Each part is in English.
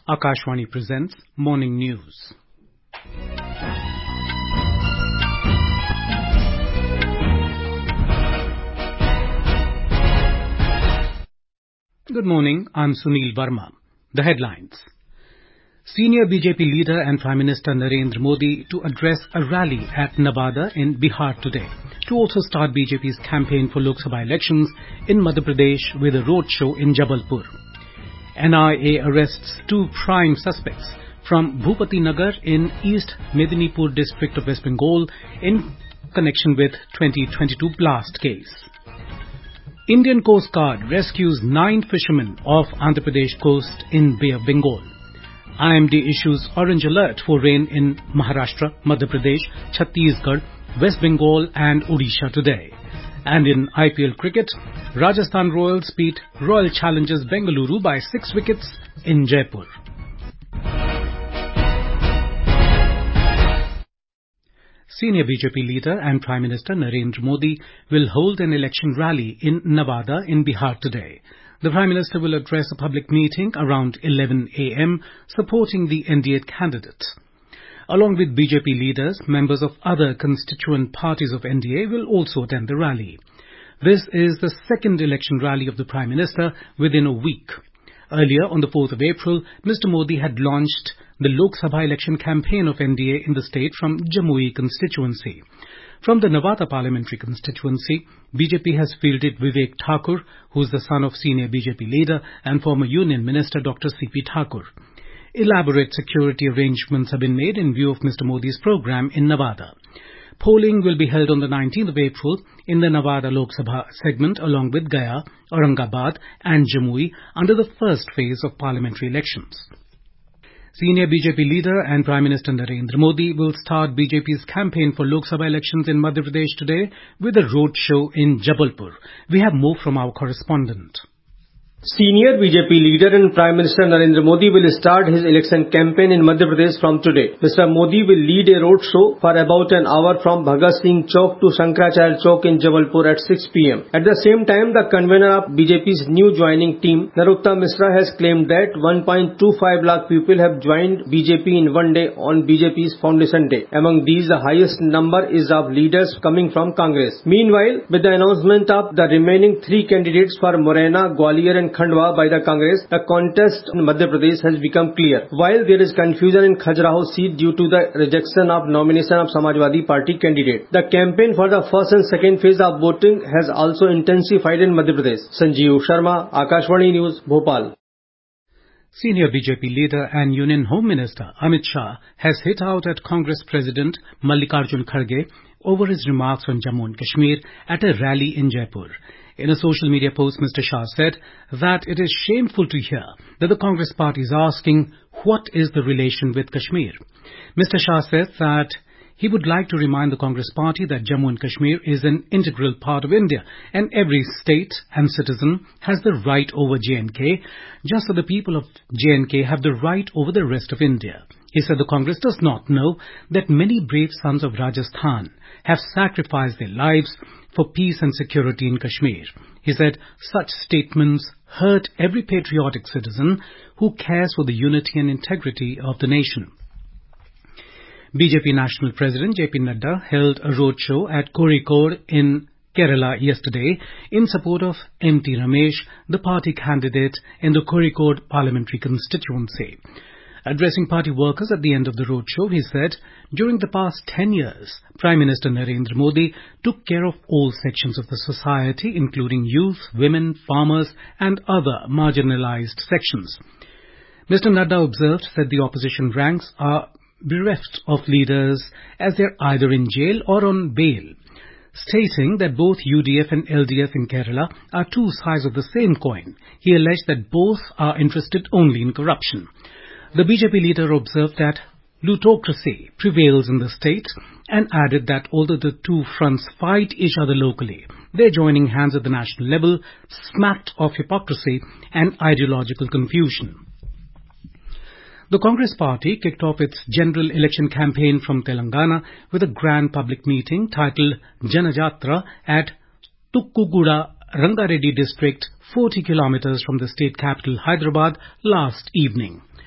Akashvani presents Morning News. Good morning, I'm Sunil Verma. The headlines. Senior BJP leader and Prime Minister Narendra Modi to address a rally at Nevada in Bihar today, to also start BJP's campaign for Lok Sabha elections in Madhya Pradesh with a roadshow in Jabalpur. NIA arrests two prime suspects from Bhupati Nagar in East Medinipur district of West Bengal in connection with 2022 blast case. Indian Coast Guard rescues 9 fishermen off Andhra Pradesh coast in Bay of Bengal. IMD issues orange alert for rain in Maharashtra, Madhya Pradesh, Chhattisgarh, West Bengal and Odisha today. And in IPL cricket, Rajasthan Royals beat Royal Challengers Bengaluru by 6 wickets in Jaipur. Senior BJP leader and Prime Minister Narendra Modi will hold an election rally in Nevada in Bihar today. The Prime Minister will address a public meeting around 11 a.m. supporting the NDA candidate. Along with BJP leaders, members of other constituent parties of NDA will also attend the rally. This is the second election rally of the Prime Minister within a week. Earlier, on the 4th of April, Mr. Modi had launched the Lok Sabha election campaign of NDA in the state from Jamui constituency. From the Nevada parliamentary constituency, BJP has fielded Vivek Thakur, who is the son of senior BJP leader and former Union Minister Dr. C.P. Thakur. Elaborate security arrangements have been made in view of Mr. Modi's program in Nevada. Polling will be held on the 19th of April in the Nevada Lok Sabha segment along with Gaya, Aurangabad and Jamui under the first phase of parliamentary elections. Senior BJP leader and Prime Minister Narendra Modi will start BJP's campaign for Lok Sabha elections in Madhya Pradesh today with a roadshow in Jabalpur. We have more from our correspondent. Senior BJP leader and Prime Minister Narendra Modi will start his election campaign in Madhya Pradesh from today. Mr. Modi will lead a roadshow for about an hour from Bhagat Singh Chowk to Shankaracharya Chowk in Jabalpur at 6 p.m. At the same time, the convener of BJP's new joining team, Narottam Misra, has claimed that 1.25 lakh people have joined BJP in one day on BJP's Foundation Day. Among these, the highest number is of leaders coming from Congress. Meanwhile, with the announcement of the remaining 3 candidates for Morena, Gwalior and Khandwa by the Congress, the contest in Madhya Pradesh has become clear. While there is confusion in Khajuraho seat due to the rejection of nomination of Samajwadi Party candidate, the campaign for the first and second phase of voting has also intensified in Madhya Pradesh. Sanjeev Sharma, Akashvani News, Bhopal. Senior BJP leader and Union Home Minister Amit Shah has hit out at Congress President Mallikarjun Kharge over his remarks on Jammu and Kashmir at a rally in Jaipur. In a social media post, Mr. Shah said that it is shameful to hear that the Congress party is asking what is the relation with Kashmir. Mr. Shah said that he would like to remind the Congress party that Jammu and Kashmir is an integral part of India and every state and citizen has the right over J&K, just so the people of J&K have the right over the rest of India. He said the Congress does not know that many brave sons of Rajasthan have sacrificed their lives for peace and security in Kashmir. He said such statements hurt every patriotic citizen who cares for the unity and integrity of the nation. BJP National President JP Nadda held a roadshow at Kozhikode in Kerala yesterday in support of M.T. Ramesh, the party candidate in the Kozhikode parliamentary constituency. Addressing party workers at the end of the roadshow, he said, during the past 10 years, Prime Minister Narendra Modi took care of all sections of the society, including youth, women, farmers and other marginalized sections. Mr. Nadda observed that the opposition ranks are bereft of leaders as they are either in jail or on bail, stating that both UDF and LDF in Kerala are two sides of the same coin. He alleged that both are interested only in corruption. The BJP leader observed that plutocracy prevails in the state and added that although the two fronts fight each other locally, their joining hands at the national level smacked of hypocrisy and ideological confusion. The Congress party kicked off its general election campaign from Telangana with a grand public meeting titled Janajatra at Tukkuguda, Rangareddy district, 40 kilometers from the state capital Hyderabad last evening.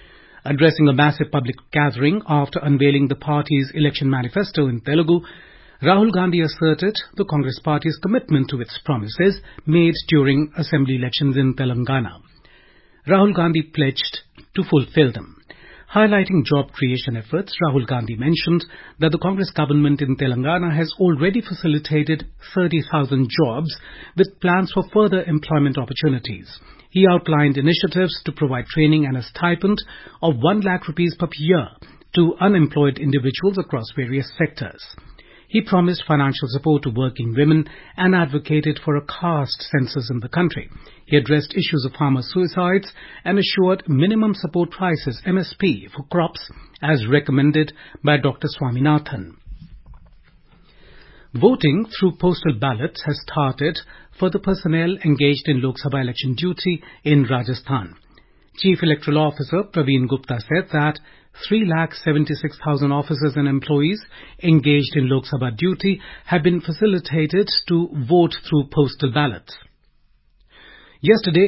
Addressing a massive public gathering after unveiling the party's election manifesto in Telugu, Rahul Gandhi asserted the Congress party's commitment to its promises made during assembly elections in Telangana. Rahul Gandhi pledged to fulfill them. Highlighting job creation efforts, Rahul Gandhi mentioned that the Congress government in Telangana has already facilitated 30,000 jobs with plans for further employment opportunities. He outlined initiatives to provide training and a stipend of 1 lakh rupees per year to unemployed individuals across various sectors. He promised financial support to working women and advocated for a caste census in the country. He addressed issues of farmer suicides and assured minimum support prices MSP for crops as recommended by Dr. Swaminathan. Voting through postal ballots has started for the personnel engaged in Lok Sabha election duty in Rajasthan. Chief Electoral Officer Praveen Gupta said that 3,76,000 officers and employees engaged in Lok Sabha duty have been facilitated to vote through postal ballots. Yesterday,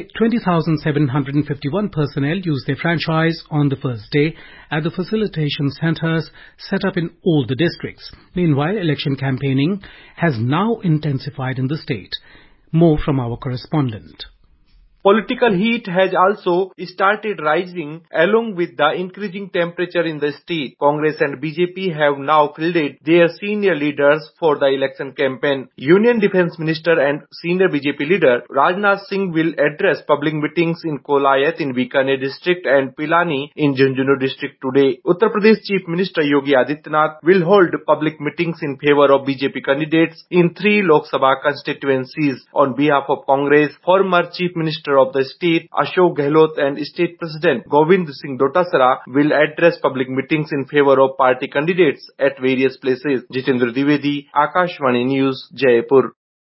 20,751 personnel used their franchise on the first day at the facilitation centres set up in all the districts. Meanwhile, election campaigning has now intensified in the state. More from our correspondent. Political heat has also started rising along with the increasing temperature in the state. Congress and BJP have now fielded their senior leaders for the election campaign. Union Defence Minister and senior BJP leader Rajnath Singh will address public meetings in Kolayat in Bikaner district and Pilani in Jhunjhunu district today. Uttar Pradesh Chief Minister Yogi Adityanath will hold public meetings in favour of BJP candidates in 3 Lok Sabha constituencies. On behalf of Congress, former Chief Minister of the state Ashok Gehlot and State President Govind Singh Dotasara will address public meetings in favour of party candidates at various places. Jitendra Dwivedi, Akashvani News, Jaipur.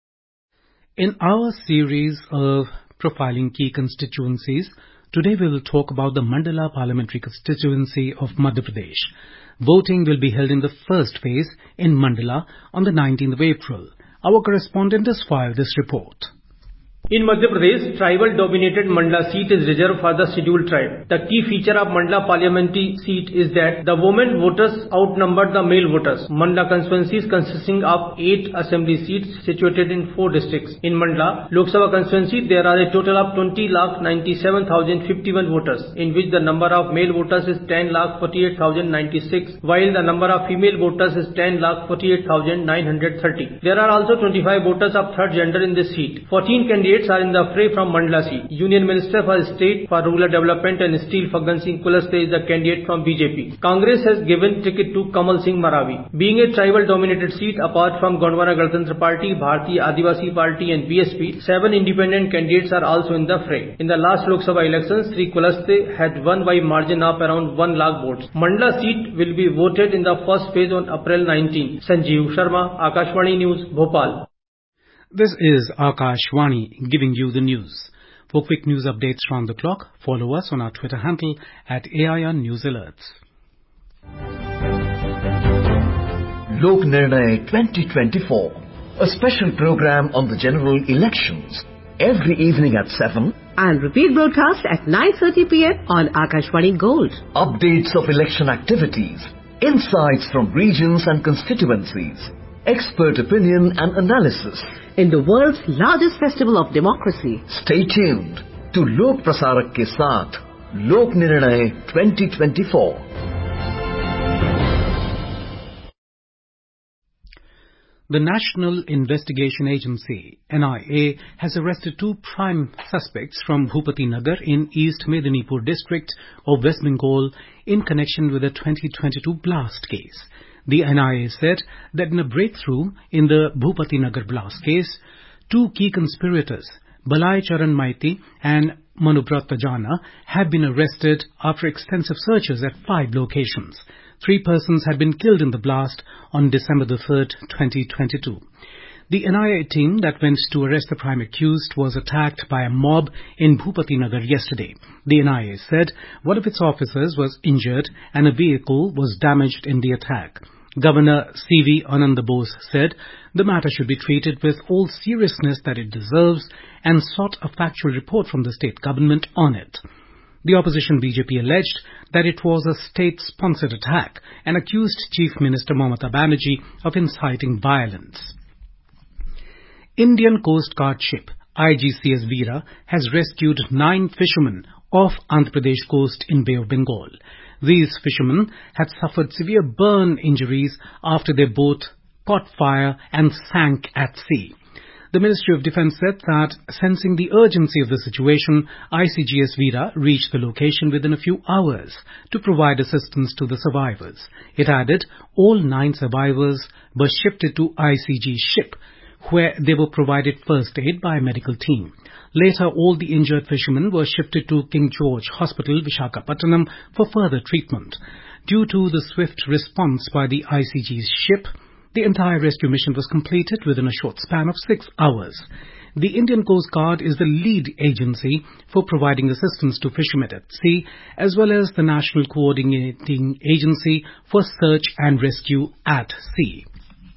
In our series of profiling key constituencies, today we will talk about the Mandla Parliamentary Constituency of Madhya Pradesh. Voting will be held in the first phase in Mandla on the 19th of April. Our correspondent has filed this report. In Madhya Pradesh, tribal-dominated Mandla seat is reserved for the scheduled tribe. The key feature of Mandla parliamentary seat is that the women voters outnumber the male voters. Mandla constituency is consisting of 8 assembly seats situated in 4 districts. In Mandla Lok Sabha constituency, there are a total of 20,97,051 voters, in which the number of male voters is 10,48,096, while the number of female voters is 10,48,930. There are also 25 voters of third gender in this seat. 14 candidates are in the fray from Mandla seat. Union Minister for State for Rural Development and Steel Phaggan Singh Kulaste is the candidate from BJP. Congress has given ticket to Kamal Singh Maravi. Being a tribal-dominated seat, apart from Gondwana Ganatantra Party, Bharatiya Adivasi Party and BSP, 7 independent candidates are also in the fray. In the last Lok Sabha elections, Sri Kulaste had won by margin of around 1 lakh votes. Mandla seat will be voted in the first phase on April 19. Sanjeev Sharma, Akashvani News, Bhopal. This is Akashvani giving you the news. For quick news updates round the clock, follow us on our Twitter handle at AIR News Alerts. Lok Nirnay 2024, a special program on the general elections, every evening at 7 and repeat broadcast at 9:30 p.m. on Akashvani Gold. Updates of election activities, insights from regions and constituencies, expert opinion and analysis in the world's largest festival of democracy. Stay tuned to Lok Prasarak ke saath, Lok Nirnay 2024. The National Investigation Agency, NIA, has arrested 2 prime suspects from Bhupati Nagar in East Medinipur district of West Bengal in connection with the 2022 blast case. The NIA said that in a breakthrough in the Bhupati Nagar blast case, 2 key conspirators, Balai Charan Maiti and Manubrat Tajana, have been arrested after extensive searches at 5 locations. 3 persons had been killed in the blast on December 3rd, 2022. The NIA team that went to arrest the prime accused was attacked by a mob in Bhupati Nagar yesterday. The NIA said one of its officers was injured and a vehicle was damaged in the attack. Governor C.V. Ananda Bose said the matter should be treated with all seriousness that it deserves and sought a factual report from the state government on it. The opposition BJP alleged that it was a state-sponsored attack and accused Chief Minister Mamata Banerjee of inciting violence. Indian Coast Guard ship IGCS Veera has rescued 9 fishermen off Andhra Pradesh coast in Bay of Bengal. These fishermen had suffered severe burn injuries after their boat caught fire and sank at sea. The Ministry of Defence said that, sensing the urgency of the situation, ICGS Veera reached the location within a few hours to provide assistance to the survivors. It added all 9 survivors were shifted to ICG ship, where they were provided first aid by a medical team. Later, all the injured fishermen were shifted to King George Hospital, Visakhapatnam, for further treatment. Due to the swift response by the ICG's ship, the entire rescue mission was completed within a short span of 6 hours. The Indian Coast Guard is the lead agency for providing assistance to fishermen at sea, as well as the National Coordinating Agency for Search and Rescue at Sea.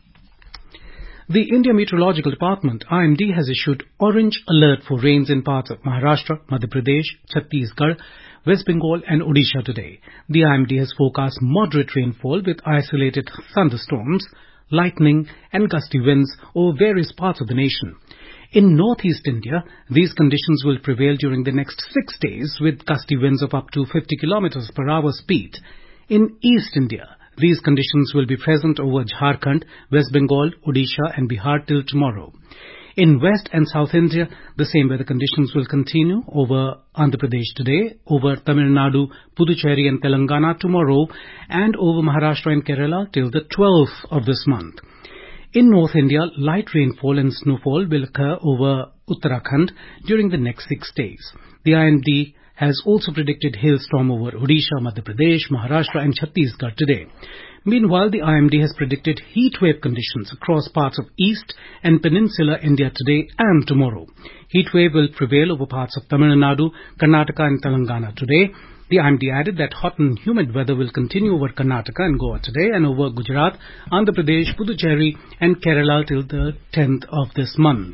The India Meteorological Department, IMD, has issued orange alert for rains in parts of Maharashtra, Madhya Pradesh, Chhattisgarh, West Bengal and Odisha today. The IMD has forecast moderate rainfall with isolated thunderstorms, lightning and gusty winds over various parts of the nation. In northeast India, these conditions will prevail during the next 6 days with gusty winds of up to 50 km per hour speed. In East India, these conditions will be present over Jharkhand, West Bengal, Odisha and Bihar till tomorrow. In West and South India, the same weather conditions will continue over Andhra Pradesh today, over Tamil Nadu, Puducherry and Telangana tomorrow, and over Maharashtra and Kerala till the 12th of this month. In North India, light rainfall and snowfall will occur over Uttarakhand during the next 6 days. The IMD has also predicted hailstorm over Odisha, Madhya Pradesh, Maharashtra and Chhattisgarh today. Meanwhile, the IMD has predicted heatwave conditions across parts of East and Peninsular India today and tomorrow. Heatwave will prevail over parts of Tamil Nadu, Karnataka and Telangana today. The IMD added that hot and humid weather will continue over Karnataka and Goa today and over Gujarat, Andhra Pradesh, Puducherry and Kerala till the 10th of this month.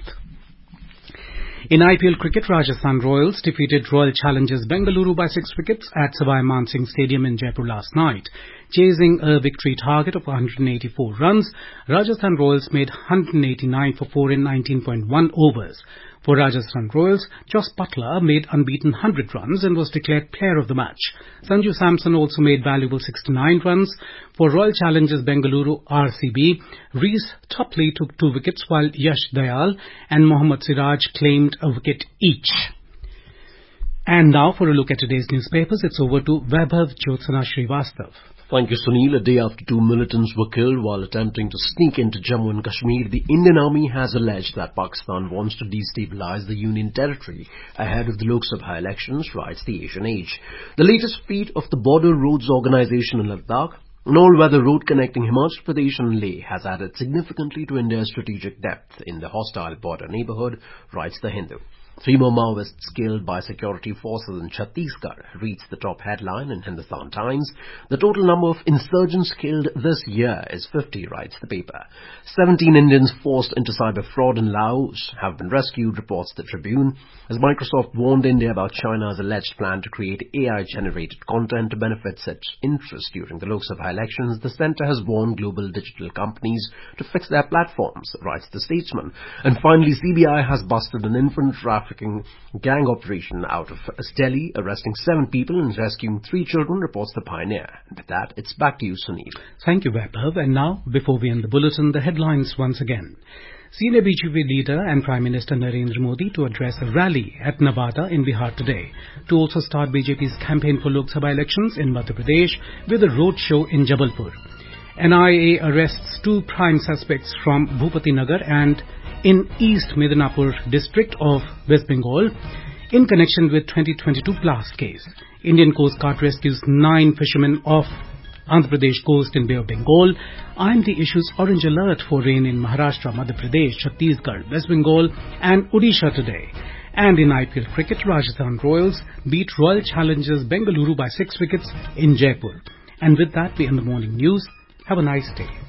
In IPL cricket, Rajasthan Royals defeated Royal Challengers Bengaluru by 6 wickets at Savai Mansingh Stadium in Jaipur last night. Chasing a victory target of 184 runs, Rajasthan Royals made 189 for 4 in 19.1 overs. For Rajasthan Royals, Jos Buttler made unbeaten 100 runs and was declared player of the match. Sanju Samson also made valuable 69 runs. For Royal Challengers Bengaluru RCB, Reese Topley took 2 wickets while Yash Dayal and Mohammad Siraj claimed a wicket each. And now for a look at today's newspapers, it's over to Vaibhav Jyotsna Srivastav. Thank you, Sunil. A day after 2 militants were killed while attempting to sneak into Jammu and Kashmir, the Indian Army has alleged that Pakistan wants to destabilize the Union territory ahead of the Lok Sabha elections, writes the Asian Age. The latest feat of the Border Roads Organization in Ladakh, an all-weather road connecting Himachal Pradesh and Leh, has added significantly to India's strategic depth in the hostile border neighborhood, writes the Hindu. 3 more Maoists killed by security forces in Chhattisgarh reads the top headline in Hindustan Times. The total number of insurgents killed this year is 50, writes the paper. 17 Indians forced into cyber fraud in Laos have been rescued, reports the Tribune. As Microsoft warned India about China's alleged plan to create AI-generated content to benefit its interests during the Lok Sabha elections, the centre has warned global digital companies to fix their platforms, writes the Statesman. And finally, CBI has busted an infant trafficking gang operation out of Delhi, arresting 7 people and rescuing 3 children, reports the Pioneer. And with that, it's back to you, Sunil. Thank you, Vaibhav. And now, before we end the bulletin, the headlines once again. Senior BJP leader and Prime Minister Narendra Modi to address a rally at Nevada in Bihar today, to also start BJP's campaign for Lok Sabha elections in Madhya Pradesh with a roadshow in Jabalpur. NIA arrests 2 prime suspects from Bhupati Nagar and in East Medinapur district of West Bengal in connection with 2022 blast case. Indian Coast Guard rescues 9 fishermen off Andhra Pradesh coast in Bay of Bengal. IMD issues orange alert for rain in Maharashtra, Madhya Pradesh, Chhattisgarh, West Bengal and Odisha today. And in IPL cricket, Rajasthan Royals beat Royal Challengers Bengaluru by 6 wickets in Jaipur. And with that, we end the morning news. Have a nice day.